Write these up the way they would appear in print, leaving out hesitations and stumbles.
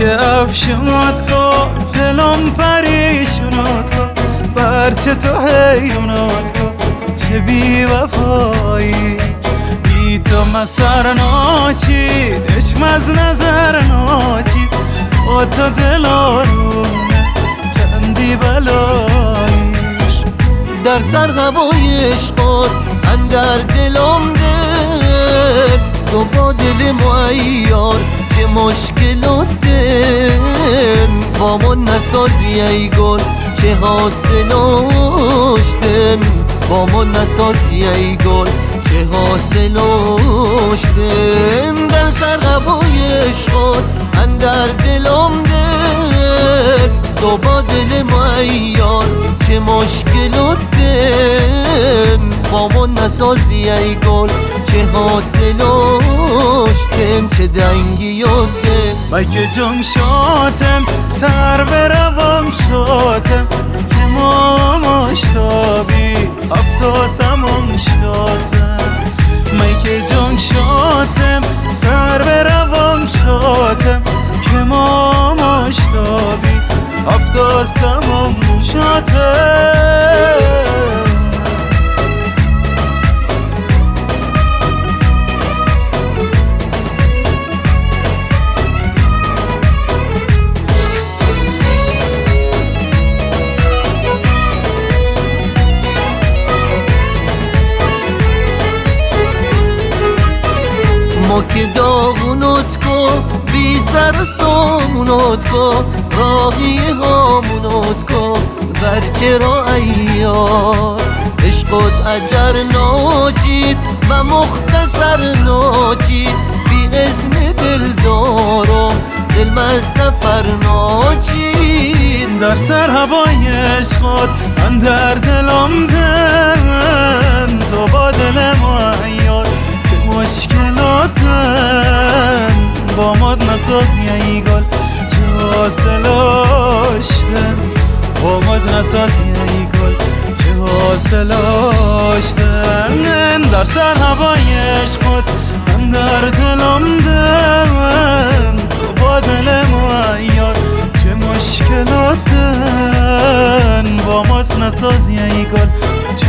افشونات کن دلم پریشونات کن برچه تو حیرونات کن چه بی وفایی بی تو مسر ناچید عشق از نظر ناچید با تو دل آرونه چندی بلاییش در سر هوای عشقات اندر دلم ده تو با دل معیار چه مشکلات ده با من نسازی ای گل چه حاصلاشتن با من نسازی ای گل چه حاصلاشتن در سر هوای عشقات اندر دلم ده تو با دل معیار چه مشکلات ده با من نسازی ای گل چه حاصلاشتن چه دنگی یاده مگه جان شاتم سر به روان شاتم که ما مشتابی هفتا سمان شاتم مگه جان شاتم سر به روان شاتم که ما مشتابی هفتا سمان شاتم ما که داغونات کن بی سر و سامونات کن راهی هامونات کن برچه را ایار عشقات ادر ناچید و مختصر ناچید بی اذن دل دارم دل من سفر ناچید در سر هوای عشقات اندر دلم دن تو با دل معیار چه مشکلاتن با ماد نسازی ای گل چه حاصلاشتن با ماد نسازی ای گل چه حاصلاشتن در سر هوای عشقات اندر دلم دن تو با دل معیار چه مشکلاتن با مات نسازی ای گل چه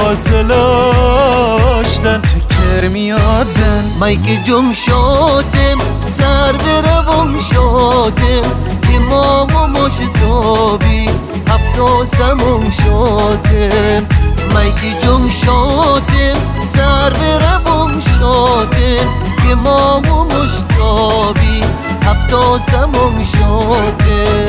حاصلاشتن چه کرمیادن مگه جم شاتم سر به روم شاتم که ما و مشتابی هفتا سمون شاتم مگه جم شاتم سر به روم شاتم که ما و مشتابی هفتا سمون شاتم